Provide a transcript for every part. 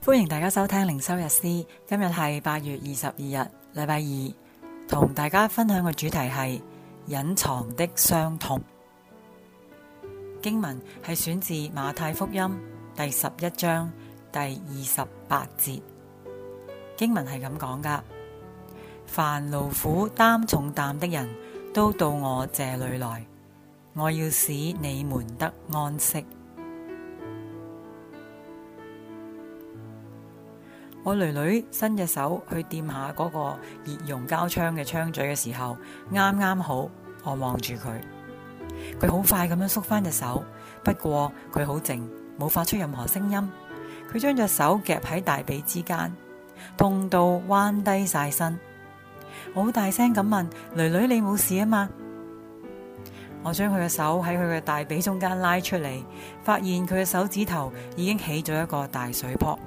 歡迎大家收聽靈修日詩，今日係8月22日，禮拜二，同大家分享嘅主題係隱藏的傷痛。經文係選自馬太福音第11章第28節。經文係咁講㗎：凡勞苦擔重擔的人都到我這裡來，我要使你們得安息。我囡囡伸隻手去掂下嗰個熱熔膠槍嘅槍嘴嘅時候，啱啱好我望住佢，佢好快咁樣縮返隻手，不過佢好靜，冇發出任何聲音。佢將隻手夾喺大髀之間，痛到彎低晒身。我好大聲咁問：囡囡，你冇事啊嘛？我將佢嘅手喺佢嘅大髀中間拉出嚟，發現佢嘅手指頭已經起咗一個大水泡。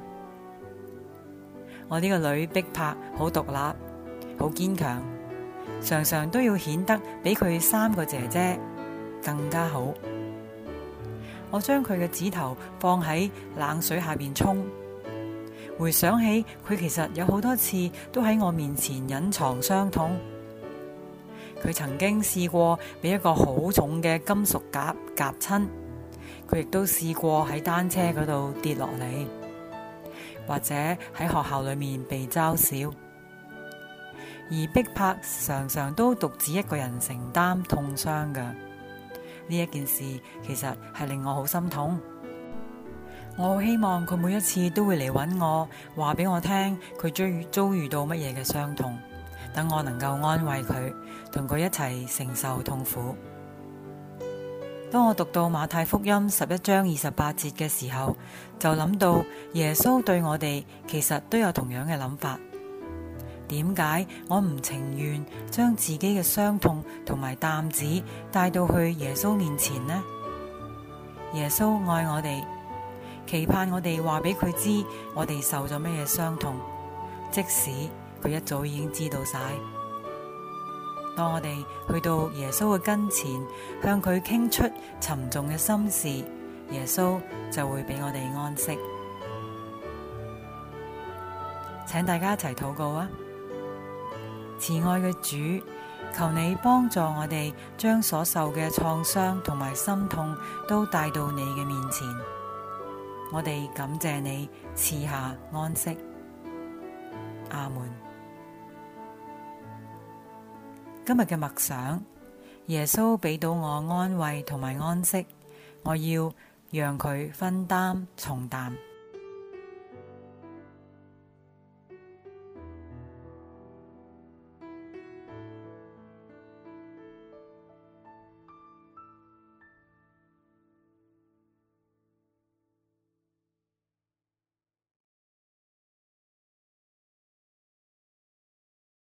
我呢個女碧柏好獨立，好堅強，常常都要顯得比佢3個姐姐更加好。我將佢嘅指頭放喺冷水下邊沖，回想起佢其實有好多次都喺我面前隱藏傷痛。佢曾經試過俾一個好重嘅金屬夾夾親，佢亦都試過喺單車嗰度跌落嚟，或者喺學校裏面被嘲笑，而碧柏常常都獨自一個人承擔痛傷嘅。呢一件事其實係令我好心痛。我好希望佢每一次都會嚟揾我，話俾我聽佢遭遇到乜嘢嘅傷痛，等我能夠安慰佢，同佢一齊承受痛苦。當我讀到馬太福音11章28節嘅時候，就諗到耶穌對我哋其實都有同樣嘅諗法。點解我唔情願將自己嘅傷痛同埋擔子帶到去耶穌面前呢？耶穌愛我哋，期盼我哋話俾佢知我哋受咗咩嘢傷痛，即使佢一早已經知道晒。當我哋去到耶穌嘅跟前，向佢傾出沉重嘅心事，耶穌就會俾我哋安息。請大家一齊禱告啊！慈愛嘅主，求你幫助我哋將所受嘅創傷同埋心痛都帶到你嘅面前。我哋感謝你賜下安息。阿門。今日嘅默想，耶穌俾到我安慰同埋安息，我要讓佢分擔重擔。